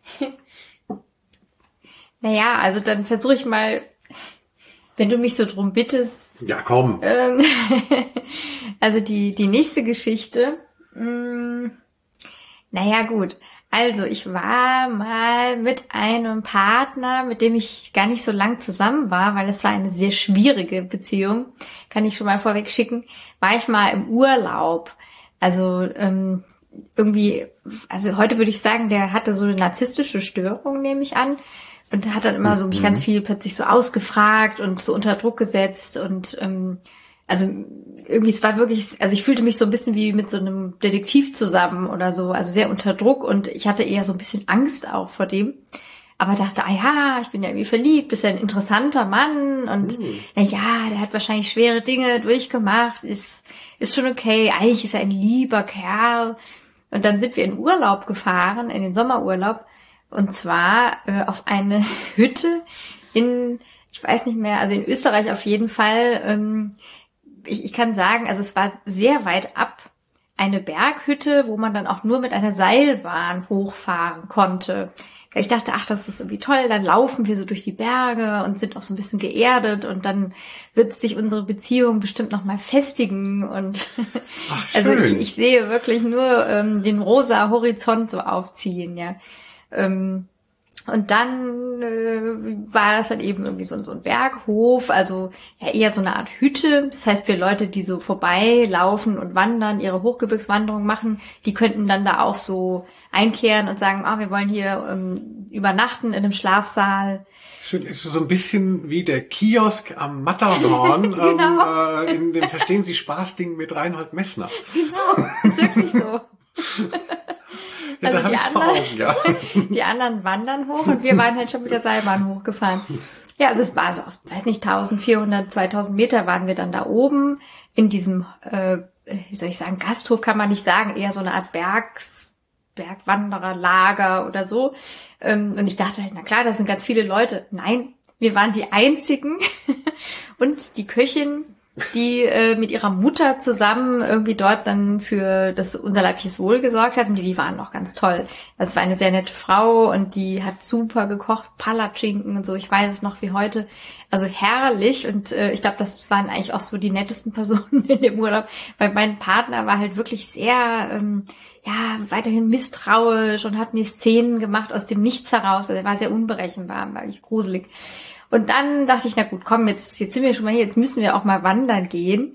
Naja, also dann versuche ich mal, wenn du mich so drum bittest. Ja, komm. Ähm, also die die nächste Geschichte. Mh, naja, gut. Also ich war mal mit einem Partner, mit dem ich gar nicht so lang zusammen war, weil es war eine sehr schwierige Beziehung, kann ich schon mal vorweg schicken, war ich mal im Urlaub. Also ähm, irgendwie, also heute würde ich sagen, der hatte so eine narzisstische Störung, nehme ich an. Und hat dann immer so mich ganz viel plötzlich so ausgefragt und so unter Druck gesetzt und ähm, also irgendwie, es war wirklich, also ich fühlte mich so ein bisschen wie mit so einem Detektiv zusammen oder so, also sehr unter Druck und ich hatte eher so ein bisschen Angst auch vor dem, aber dachte, ah ja, ich bin ja irgendwie verliebt, ist ja ein interessanter Mann und mhm. na ja, der hat wahrscheinlich schwere Dinge durchgemacht, ist ist schon okay, eigentlich ist er ein lieber Kerl. Und dann sind wir in Urlaub gefahren, in den Sommerurlaub. Und zwar äh, auf eine Hütte in, ich weiß nicht mehr, also in Österreich auf jeden Fall. Ähm, ich, ich kann sagen, also es war sehr weit ab, eine Berghütte, wo man dann auch nur mit einer Seilbahn hochfahren konnte. Ich dachte, ach, das ist irgendwie toll, dann laufen wir so durch die Berge und sind auch so ein bisschen geerdet und dann wird sich unsere Beziehung bestimmt nochmal festigen und ach, also ich, ich sehe wirklich nur ähm, den rosa Horizont so aufziehen, ja. Ähm, und dann äh, war das dann eben irgendwie so, so ein Berghof, also ja eher so eine Art Hütte. Das heißt, für Leute, die so vorbeilaufen und wandern, ihre Hochgebirgswanderung machen, die könnten dann da auch so einkehren und sagen, ah, wir wollen hier ähm, übernachten in einem Schlafsaal. Es ist so ein bisschen wie der Kiosk am Matterhorn, genau. ähm, äh, in dem Verstehen Sie Spaß-Ding mit Reinhold Messner. Genau, ist wirklich so. Ja, also die anderen, Augen, ja. die anderen wandern hoch und wir waren halt schon mit der Seilbahn hochgefahren. Ja, also es war so, auf, weiß nicht, eintausendvierhundert, zweitausend Meter waren wir dann da oben in diesem, äh, wie soll ich sagen, Gasthof kann man nicht sagen, eher so eine Art Bergs, Bergwandererlager oder so. Und ich dachte halt, na klar, das sind ganz viele Leute. Nein, wir waren die Einzigen und die Köchin die äh, mit ihrer Mutter zusammen irgendwie dort dann für das unser leibliches Wohl gesorgt hat. Und die, die waren auch ganz toll. Das war eine sehr nette Frau und die hat super gekocht, Palatschinken und so. Ich weiß es noch wie heute. Also herrlich. Und äh, ich glaube, das waren eigentlich auch so die nettesten Personen in dem Urlaub. Weil mein Partner war halt wirklich sehr, ähm, ja, weiterhin misstrauisch und hat mir Szenen gemacht aus dem Nichts heraus. Also er war sehr unberechenbar, war eigentlich gruselig. Und dann dachte ich, na gut, komm, jetzt, jetzt sind wir schon mal hier, jetzt müssen wir auch mal wandern gehen.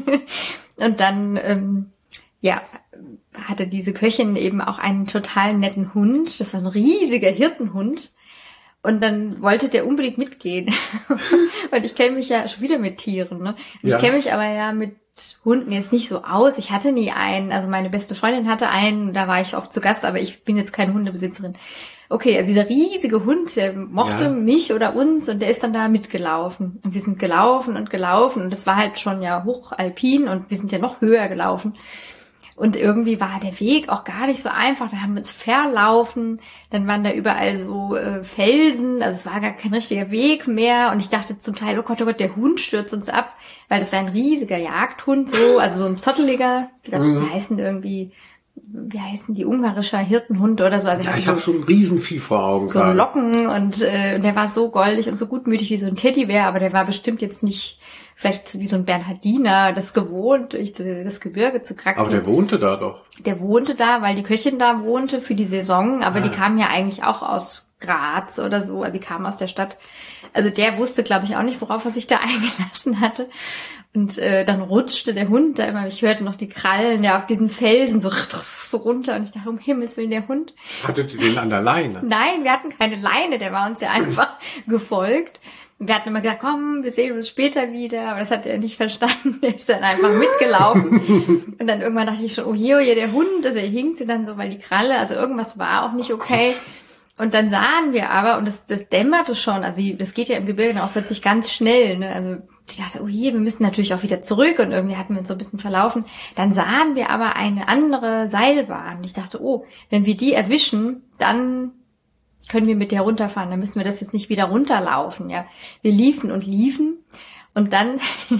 Und dann, ähm, ja, hatte diese Köchin eben auch einen total netten Hund. Das war so ein riesiger Hirtenhund. Und dann wollte der unbedingt mitgehen. Und ich kenne mich ja schon wieder mit Tieren, ne? Ja. Ich kenne mich aber ja mit Hunden jetzt nicht so aus. Ich hatte nie einen. Also meine beste Freundin hatte einen, da war ich oft zu Gast, aber ich bin jetzt keine Hundebesitzerin. Okay, also dieser riesige Hund, der mochte Ja. mich oder uns und der ist dann da mitgelaufen. Und wir sind gelaufen und gelaufen und das war halt schon ja hochalpin und wir sind ja noch höher gelaufen. Und irgendwie war der Weg auch gar nicht so einfach. Da haben wir uns verlaufen. Dann waren da überall so äh, Felsen. Also es war gar kein richtiger Weg mehr. Und ich dachte zum Teil, oh Gott, oh Gott, der Hund stürzt uns ab. Weil das war ein riesiger Jagdhund, so, also so ein zotteliger. Ich glaube, die heißen irgendwie, wie heißen die, ungarischer Hirtenhund oder so. Also Ja, hatte ich so, habe schon ein Riesenvieh vor Augen so gerade. Locken und äh, der war so goldig und so gutmütig wie so ein Teddybär. Aber der war bestimmt jetzt nicht vielleicht wie so ein Bernhardiner, das gewohnt, durch das Gebirge zu kraxeln. Aber der wohnte da doch. Der wohnte da, weil die Köchin da wohnte für die Saison, aber Ah. die kam ja eigentlich auch aus Graz oder so, also die kam aus der Stadt. Also der wusste, glaube ich, auch nicht, worauf er sich da eingelassen hatte. Und äh, dann rutschte der Hund da immer, ich hörte noch die Krallen, ja, auf diesen Felsen so, so runter und ich dachte, um Himmels Willen, der Hund. Hattet ihr den an der Leine? Nein, wir hatten keine Leine, der war uns ja einfach gefolgt. Wir hatten immer gesagt, komm, wir sehen uns später wieder, aber das hat er nicht verstanden. Der ist dann einfach mitgelaufen. Und dann irgendwann dachte ich schon, oh je, oh je, der Hund, also er hinkte dann so, weil die Kralle, also irgendwas war auch nicht okay. Und dann sahen wir aber, und das, das dämmerte schon, also die, das geht ja im Gebirge dann auch plötzlich ganz schnell, ne? Also ich dachte, oh je, wir müssen natürlich auch wieder zurück und irgendwie hatten wir uns so ein bisschen verlaufen. Dann sahen wir aber eine andere Seilbahn. Und ich dachte, oh, wenn wir die erwischen, dann können wir mit der runterfahren, dann müssen wir das jetzt nicht wieder runterlaufen, ja. Wir liefen und liefen und dann,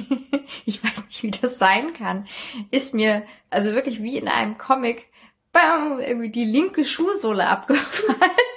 ich weiß nicht, wie das sein kann, ist mir, also wirklich wie in einem Comic, bam, irgendwie die linke Schuhsohle abgefallen.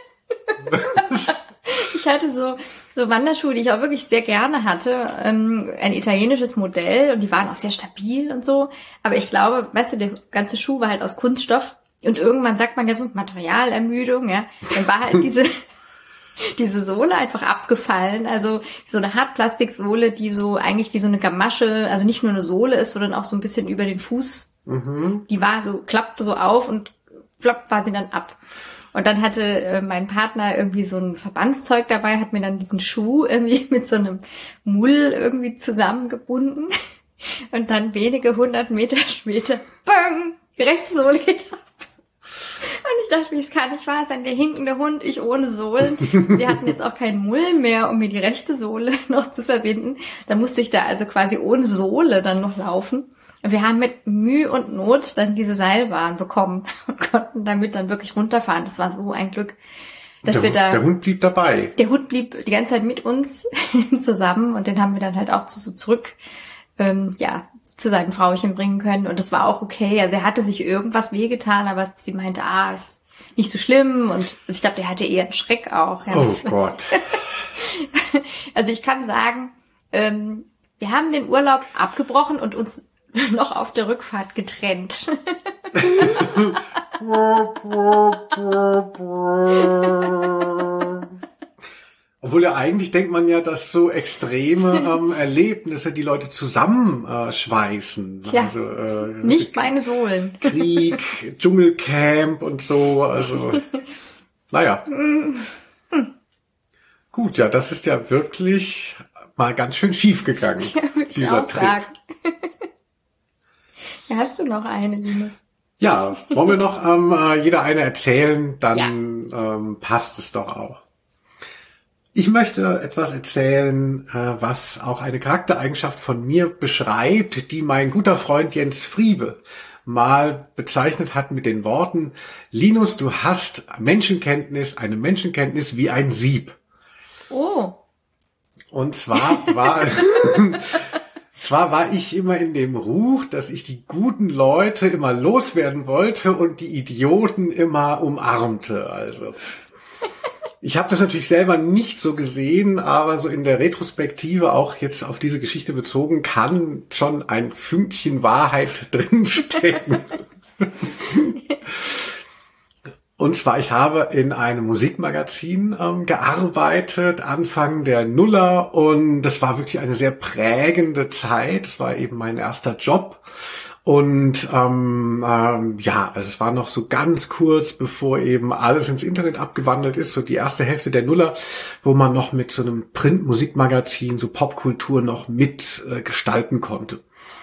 Ich hatte so so Wanderschuhe, die ich auch wirklich sehr gerne hatte, ähm, ein italienisches Modell und die waren auch sehr stabil und so, aber ich glaube, weißt du, der ganze Schuh war halt aus Kunststoff. Und irgendwann sagt man ja so Materialermüdung, ja. Dann war halt diese, diese Sohle einfach abgefallen. Also so eine Hartplastiksohle, die so eigentlich wie so eine Gamasche, also nicht nur eine Sohle ist, sondern auch so ein bisschen über den Fuß. Mhm. Die war so, klappte so auf und plopp war sie dann ab. Und dann hatte äh, mein Partner irgendwie so ein Verbandszeug dabei, hat mir dann diesen Schuh irgendwie mit so einem Mull irgendwie zusammengebunden. Und dann wenige hundert Meter später, bang, die rechte Sohle geht ab. Und ich dachte, wie es kann nicht wahr sein, der hinkende Hund, ich ohne Sohlen. Wir hatten jetzt auch keinen Mull mehr, um mir die rechte Sohle noch zu verbinden. Da musste ich da also quasi ohne Sohle dann noch laufen. Und wir haben mit Mühe und Not dann diese Seilbahn bekommen und konnten damit dann wirklich runterfahren. Das war so ein Glück, dass der, wir da... Der Hund blieb dabei. Der Hund blieb die ganze Zeit mit uns zusammen und den haben wir dann halt auch zu, so zurück, ähm, ja, zu seinem Frauchen bringen können und das war auch okay. Also er hatte sich irgendwas wehgetan, aber sie meinte, ah, ist nicht so schlimm und ich glaube, der hatte eher einen Schreck auch. Ja, Oh das, Gott. Also ich kann sagen, ähm, wir haben den Urlaub abgebrochen und uns noch auf der Rückfahrt getrennt. Obwohl ja eigentlich denkt man ja, dass so extreme ähm, Erlebnisse die Leute zusammenschweißen. Äh, schweißen. Tja, also, äh, nicht meine Sohlen. Krieg, Dschungelcamp und so. Also, naja. Gut, ja, das ist ja wirklich mal ganz schön schief gegangen, Ja, würde ich dieser auch Trip. sagen. Ja, hast du noch eine, Linus? Ja, wollen wir noch ähm, äh, jeder eine erzählen, dann ähm, passt es doch auch. Ich möchte etwas erzählen, äh, was auch eine Charaktereigenschaft von mir beschreibt, die mein guter Freund Jens Friebe mal bezeichnet hat mit den Worten: Linus, du hast Menschenkenntnis, eine Menschenkenntnis wie ein Sieb. Oh. Und zwar war Zwar war ich immer in dem Ruf, dass ich die guten Leute immer loswerden wollte und die Idioten immer umarmte. Also ich habe das natürlich selber nicht so gesehen, aber so in der Retrospektive auch jetzt auf diese Geschichte bezogen, kann schon ein Fünkchen Wahrheit drinstecken. Und zwar, ich habe in einem Musikmagazin ähm, gearbeitet, Anfang der Nuller, und das war wirklich eine sehr prägende Zeit. Es war eben mein erster Job. Und ähm, ähm, ja, also es war noch so ganz kurz, bevor eben alles ins Internet abgewandelt ist, so die erste Hälfte der Nuller, wo man noch mit so einem Print-Musikmagazin, so Popkultur noch mit äh, gestalten konnte.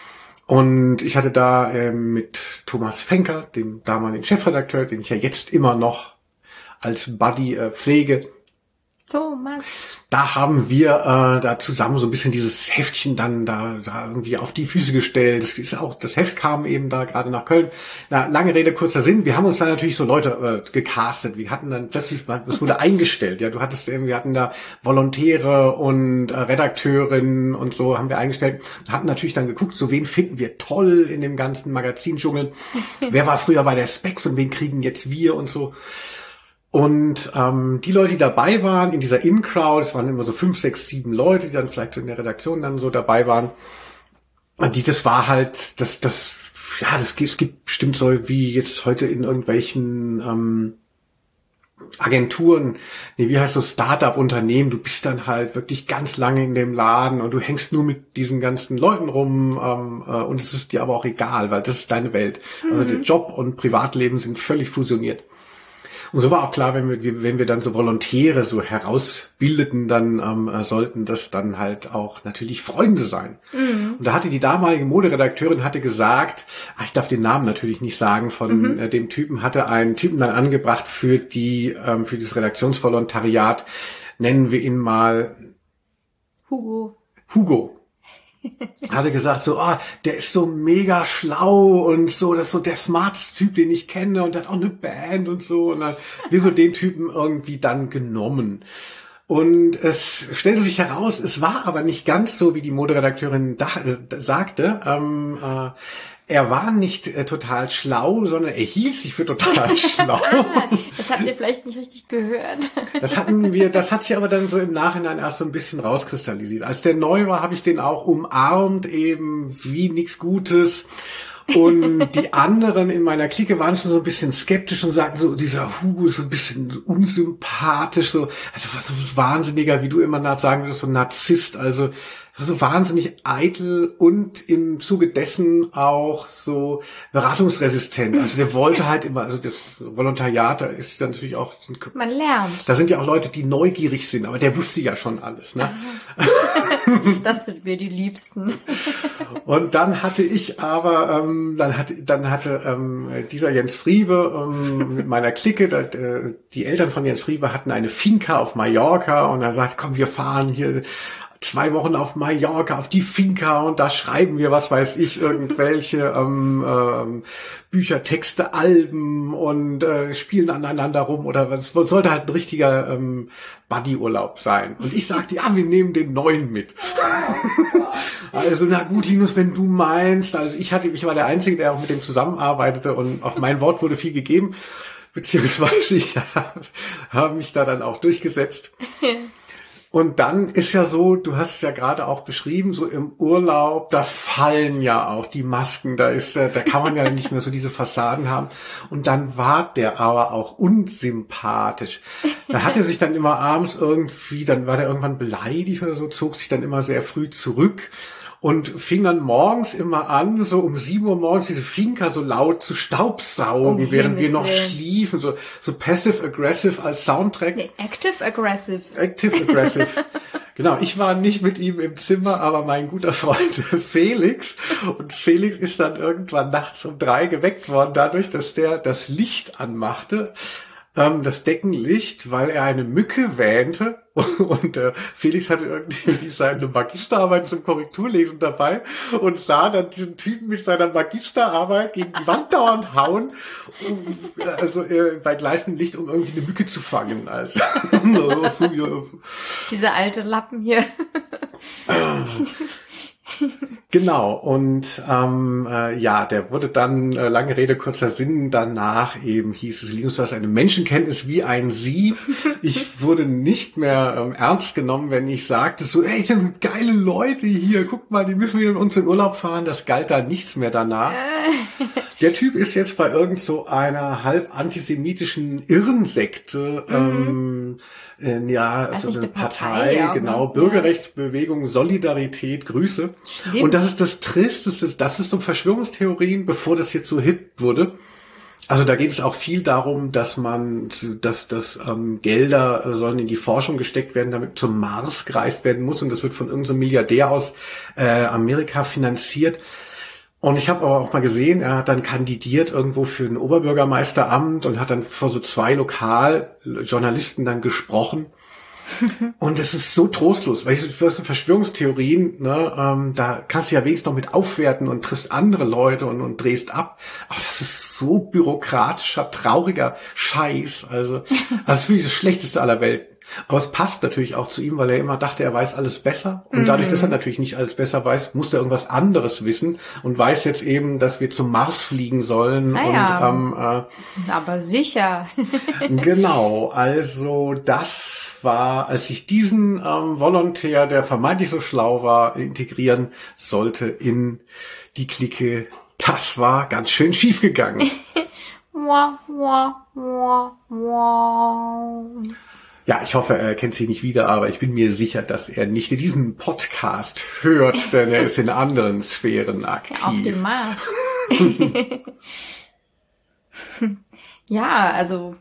Und ich hatte da äh, mit Thomas Fenker, dem damaligen Chefredakteur, den ich ja jetzt immer noch als Buddy äh, pflege. Thomas. Da haben wir äh, da zusammen so ein bisschen dieses Heftchen dann da, da irgendwie auf die Füße gestellt. Das ist auch, das Heft kam eben da gerade nach Köln. Na, lange Rede, kurzer Sinn. Wir haben uns dann natürlich so Leute äh, gecastet. Wir hatten dann plötzlich, es wurde eingestellt. Ja, du hattest, äh, wir hatten da Volontäre und äh, Redakteurinnen und so haben wir eingestellt. Hatten natürlich dann geguckt, so wen finden wir toll in dem ganzen Magaziндschungel. Wer war früher bei der Specs und wen kriegen jetzt wir und so. Und ähm, die Leute, die dabei waren in dieser In-Crowd, es waren immer so fünf, sechs, sieben Leute, die dann vielleicht so in der Redaktion dann so dabei waren. Und die, das war halt, das, das, ja, das es gibt bestimmt so wie jetzt heute in irgendwelchen ähm, Agenturen, nee, wie heißt das, Start-up-Unternehmen, du bist dann halt wirklich ganz lange in dem Laden und du hängst nur mit diesen ganzen Leuten rum ähm, äh, und es ist dir aber auch egal, weil das ist deine Welt. Mhm. Also der Job und Privatleben sind völlig fusioniert. Und so war auch klar, wenn wir, wenn wir dann so Volontäre so herausbildeten, dann ähm, sollten das dann halt auch natürlich Freunde sein. Mhm. Und da hatte die damalige Moderedakteurin hatte gesagt, ach, ich darf den Namen natürlich nicht sagen von mhm. äh, dem Typen, hatte einen Typen dann angebracht für die ähm, für dieses Redaktionsvolontariat, nennen wir ihn mal Hugo. Hugo. Hatte gesagt so, ah, oh, der ist so mega schlau und so, das ist so der smarteste Typ, den ich kenne und der hat auch eine Band und so. Und dann wir so den Typen irgendwie dann genommen. Und es stellte sich heraus, es war aber nicht ganz so, wie die Moderedakteurin da, äh, sagte. Ähm, äh, er war nicht äh, total schlau, sondern er hielt sich für total schlau. Das habt ihr vielleicht nicht richtig gehört. Das hatten wir, das hat sich aber dann so im Nachhinein erst so ein bisschen rauskristallisiert. Als der neu war, habe ich den auch umarmt, eben wie nichts Gutes. Und die anderen in meiner Clique waren schon so ein bisschen skeptisch und sagten so, dieser Hugo ist so ein bisschen unsympathisch, so, also was so ein Wahnsinniger, wie du immer sagen würdest, so ein Narzisst, also so wahnsinnig eitel und im Zuge dessen auch so beratungsresistent. Also der wollte halt immer, also das Volontariat, da ist ja natürlich auch, man lernt. Da sind ja auch Leute, die neugierig sind, aber der wusste ja schon alles, ne? Das sind mir die Liebsten. Und dann hatte ich aber, ähm, dann hatte, dann hatte ähm, dieser Jens Friebe ähm, mit meiner Clique, da, äh, die Eltern von Jens Friebe hatten eine Finca auf Mallorca und er sagt, komm, wir fahren hier zwei Wochen auf Mallorca, auf die Finca und da schreiben wir, was weiß ich, irgendwelche ähm, ähm, Bücher, Texte, Alben und äh, spielen aneinander rum oder was, sollte halt ein richtiger ähm, Buddy-Urlaub sein. Und ich sagte, ja, wir nehmen den neuen mit. Also, na gut, Linus, wenn du meinst, also ich hatte, ich war der Einzige, der auch mit dem zusammenarbeitete und auf mein Wort wurde viel gegeben, beziehungsweise ich habe mich da dann auch durchgesetzt. Und dann ist ja so, du hast es ja gerade auch beschrieben, so im Urlaub, da fallen ja auch die Masken, da ist, da kann man ja nicht mehr so diese Fassaden haben. Und dann war der aber auch unsympathisch. Da hat er sich dann immer abends irgendwie, dann war der irgendwann beleidigt oder so, zog sich dann immer sehr früh zurück. Und fing dann morgens immer an, so um sieben Uhr morgens diese Finca so laut zu staubsaugen, oh, während wir noch schliefen, so, so passive-aggressive als Soundtrack. Nee, active-aggressive. Active-aggressive. Genau, ich war nicht mit ihm im Zimmer, aber mein guter Freund Felix. Und Felix ist dann irgendwann nachts um drei geweckt worden, dadurch, dass der das Licht anmachte. Das Deckenlicht, weil er eine Mücke wähnte und äh, Felix hatte irgendwie seine Magisterarbeit zum Korrekturlesen dabei und sah dann diesen Typen mit seiner Magisterarbeit gegen die Wand dauernd hauen, um, also äh, bei gleichem Licht, um irgendwie eine Mücke zu fangen. Also, Diese alte Lappen hier. Genau, und ähm, äh, ja, der wurde dann, äh, lange Rede, kurzer Sinn, danach eben hieß es, Linus, du hast eine Menschenkenntnis wie ein Sieb. Ich wurde nicht mehr ähm, ernst genommen, wenn ich sagte so, ey, das sind geile Leute hier, guck mal, die müssen wieder mit uns in Urlaub fahren. Das galt da nichts mehr danach. Der Typ ist jetzt bei irgend so einer halb antisemitischen Irrensekte, mhm. ähm, äh, ja, also eine, eine Partei, Partei auch, genau, ne? Bürgerrechtsbewegung, Solidarität, Grüße. Stimmt. Und das ist das Tristeste, das ist so Verschwörungstheorien, bevor das jetzt so hip wurde. Also da geht es auch viel darum, dass man, dass, dass ähm, Gelder sollen in die Forschung gesteckt werden, damit zum Mars gereist werden muss. Und das wird von irgendeinem Milliardär aus äh, Amerika finanziert. Und ich habe aber auch mal gesehen, er hat dann kandidiert irgendwo für ein Oberbürgermeisteramt und hat dann vor so zwei Lokaljournalisten dann gesprochen. Und es ist so trostlos, weil ich das sind Verschwörungstheorien, ne, ähm, da kannst du ja wenigstens noch mit aufwerten und triffst andere Leute und, und drehst ab. Aber das ist so bürokratischer, trauriger Scheiß. Also, das ist wirklich das Schlechteste aller Welten. Aber es passt natürlich auch zu ihm, weil er immer dachte, er weiß alles besser. Und dadurch, dass er natürlich nicht alles besser weiß, muss er irgendwas anderes wissen und weiß jetzt eben, dass wir zum Mars fliegen sollen. Naja, und, ähm, äh, aber sicher. Genau, also das war, als ich diesen ähm, Volontär, der vermeintlich so schlau war, integrieren sollte in die Clique, das war ganz schön schief gegangen. Wow, wow, wow, wow. Ja, ich hoffe, er kennt sie nicht wieder, aber ich bin mir sicher, dass er nicht diesen Podcast hört, denn er ist in anderen Sphären aktiv. Ja, auf dem Mars. Ja, also.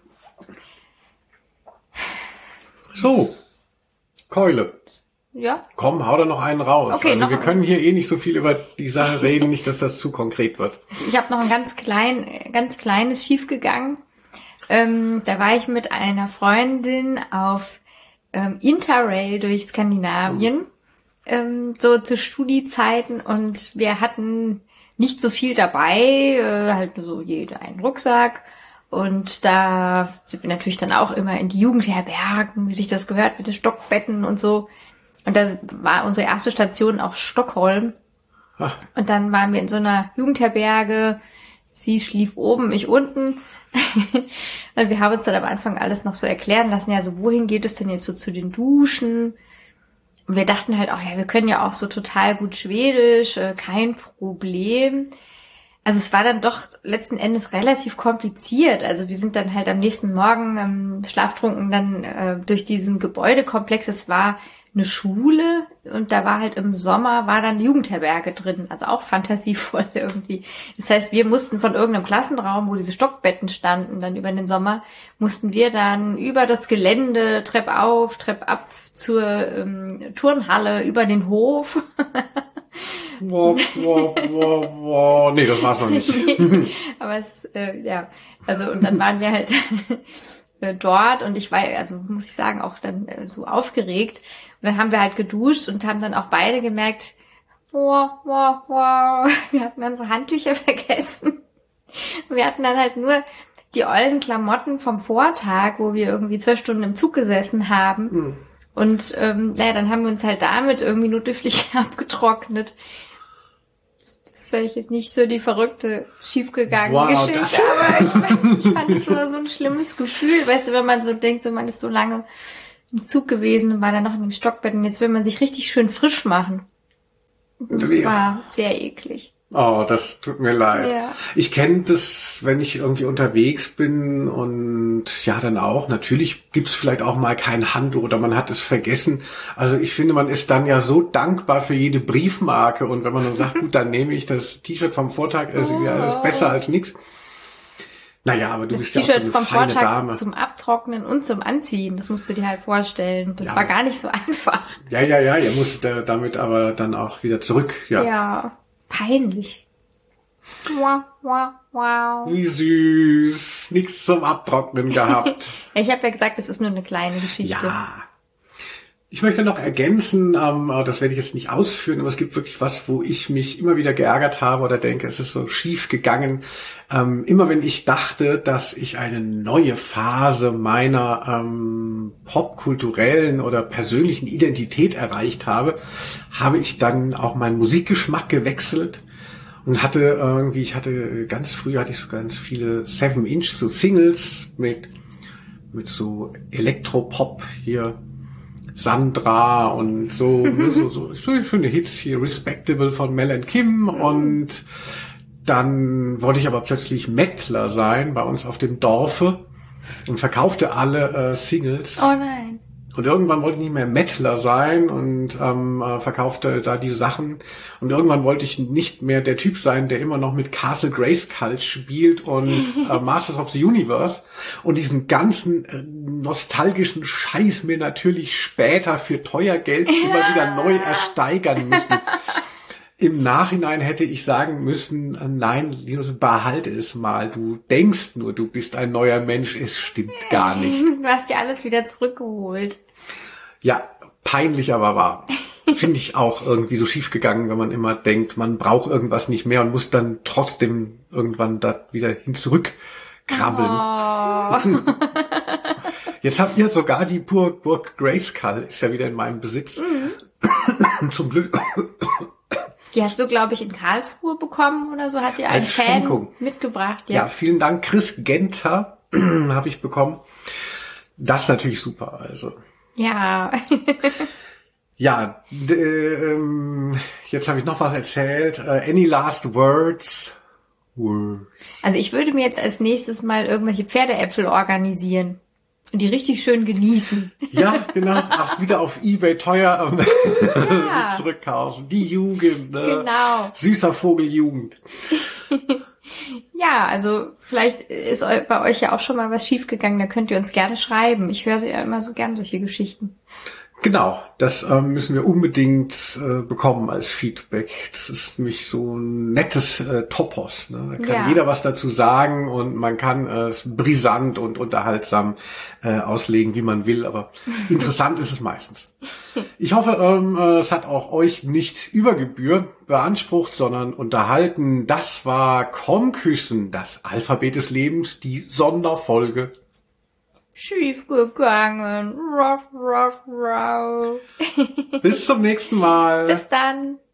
So, Keule. Ja. Komm, hau da noch einen raus. Okay, also wir können hier eh nicht so viel über die Sache reden, nicht, dass das zu konkret wird. Ich habe noch ein ganz klein, ganz kleines schiefgegangen. Ähm, da war ich mit einer Freundin auf ähm, Interrail durch Skandinavien, ähm, so zu Studiezeiten, und wir hatten nicht so viel dabei, äh, halt nur so jeder einen Rucksack, und da sind wir natürlich dann auch immer in die Jugendherbergen, wie sich das gehört, mit den Stockbetten und so, und da war unsere erste Station auch Stockholm. Ach. Und dann waren wir in so einer Jugendherberge, sie schlief oben, ich unten. Also wir haben uns dann am Anfang alles noch so erklären lassen, ja, so wohin geht es denn jetzt so zu den Duschen? Und wir dachten halt auch, ja, wir können ja auch so total gut Schwedisch, äh, kein Problem. Also es war dann doch letzten Endes relativ kompliziert. Also wir sind dann halt am nächsten Morgen ähm, schlaftrunken dann äh, durch diesen Gebäudekomplex. Es war eine Schule und da war halt im Sommer war dann Jugendherberge drin, also auch fantasievoll irgendwie. Das heißt, wir mussten von irgendeinem Klassenraum, wo diese Stockbetten standen, dann über den Sommer, mussten wir dann über das Gelände, Trepp auf, Trepp ab zur ähm, Turnhalle, über den Hof. Wow, wow, wow, wow. Nee, das war's noch nicht. Aber es, äh, ja, also und dann waren wir halt dort und ich war, also muss ich sagen, auch dann äh, so aufgeregt. Und dann haben wir halt geduscht und haben dann auch beide gemerkt, wow, wow, wow, wir hatten unsere Handtücher vergessen. Und wir hatten dann halt nur die ollen Klamotten vom Vortag, wo wir irgendwie zwölf Stunden im Zug gesessen haben. Mhm. Und ähm, naja, dann haben wir uns halt damit irgendwie notdürftig abgetrocknet. Das wäre jetzt nicht so die verrückte, schiefgegangene wow, Geschichte, aber ich fand, ich fand es war so ein schlimmes Gefühl. Weißt du, wenn man so denkt, so man ist so lange im Zug gewesen und war dann noch in dem Stockbett und jetzt will man sich richtig schön frisch machen. Das ja. war sehr eklig. Oh, das tut mir leid. Ja. Ich kenne das, wenn ich irgendwie unterwegs bin und ja, dann auch. Natürlich gibt's vielleicht auch mal kein Handtuch oder man hat es vergessen. Also ich finde, man ist dann ja so dankbar für jede Briefmarke und wenn man dann sagt, gut, dann nehme ich das T-Shirt vom Vortag, ist oh. ja alles besser als nichts. Naja, aber du das bist ja auch so eine vom feine Vortag Dame. Zum Abtrocknen und zum Anziehen, das musst du dir halt vorstellen. Das ja. war gar nicht so einfach. Ja, ja, ja, ihr musstet damit aber dann auch wieder zurück. Ja, ja. Peinlich. Wow, wow, wow. Wie süß. Nichts zum Abtrocknen gehabt. Ich habe ja gesagt, es ist nur eine kleine Geschichte. Ja. Ich möchte noch ergänzen, ähm, das werde ich jetzt nicht ausführen, aber es gibt wirklich was, wo ich mich immer wieder geärgert habe oder denke, es ist so schief gegangen. Ähm, immer wenn ich dachte, dass ich eine neue Phase meiner ähm, popkulturellen oder persönlichen Identität erreicht habe, habe ich dann auch meinen Musikgeschmack gewechselt und hatte irgendwie, ich hatte ganz früh hatte ich so ganz viele Seven Inch so Singles mit mit so Elektropop hier. Sandra und so, ne, so, so, so schöne Hits hier, Respectable von Mel and Kim und dann wollte ich aber plötzlich Mettler sein bei uns auf dem Dorfe und verkaufte alle äh, Singles. Oh nein. Und irgendwann wollte ich nicht mehr Mettler sein und ähm, äh, verkaufte da die Sachen. Und irgendwann wollte ich nicht mehr der Typ sein, der immer noch mit Castle Grayskull spielt und äh, Masters of the Universe. Und diesen ganzen äh, nostalgischen Scheiß mir natürlich später für teuer Geld ja. immer wieder neu ersteigern müssen. Im Nachhinein hätte ich sagen müssen, äh, nein, Linus, behalte es mal. Du denkst nur, du bist ein neuer Mensch. Es stimmt gar nicht. Du hast dir alles wieder zurückgeholt. Ja, peinlich aber wahr. Finde ich auch irgendwie so schief gegangen, wenn man immer denkt, man braucht irgendwas nicht mehr und muss dann trotzdem irgendwann da wieder hin zurückkrabbeln. Oh. Jetzt habt ihr sogar die Burg, Burg Grayskull, ist ja wieder in meinem Besitz. Mhm. Zum Glück. Die hast du, glaube ich, in Karlsruhe bekommen oder so, hat dir ein Fan mitgebracht. Ja. ja, vielen Dank. Chris Genter habe ich bekommen. Das ist natürlich super, also. Ja. ja, d- ähm, jetzt habe ich noch was erzählt. Uh, any last words? Words? Also ich würde mir jetzt als nächstes mal irgendwelche Pferdeäpfel organisieren. Und die richtig schön genießen. Ja, genau. Auch wieder auf eBay teuer ja. zurückkaufen. Die Jugend. Ne? Genau. Süßer Vogeljugend. Ja, also vielleicht ist bei euch ja auch schon mal was schiefgegangen. Da könnt ihr uns gerne schreiben. Ich höre ja immer so gern solche Geschichten. Genau, das ähm, müssen wir unbedingt äh, bekommen als Feedback. Das ist nämlich so ein nettes äh, Topos. Ne? Da kann ja. jeder was dazu sagen und man kann es brisant und unterhaltsam äh, auslegen, wie man will. Aber interessant ist es meistens. Ich hoffe, ähm, äh, es hat auch euch nicht über Gebühr beansprucht, sondern unterhalten. Das war Kornküssen, das Alphabet des Lebens, die Sonderfolge. Schief gegangen. Ruff, ruff, ruff. Bis zum nächsten Mal. Bis dann.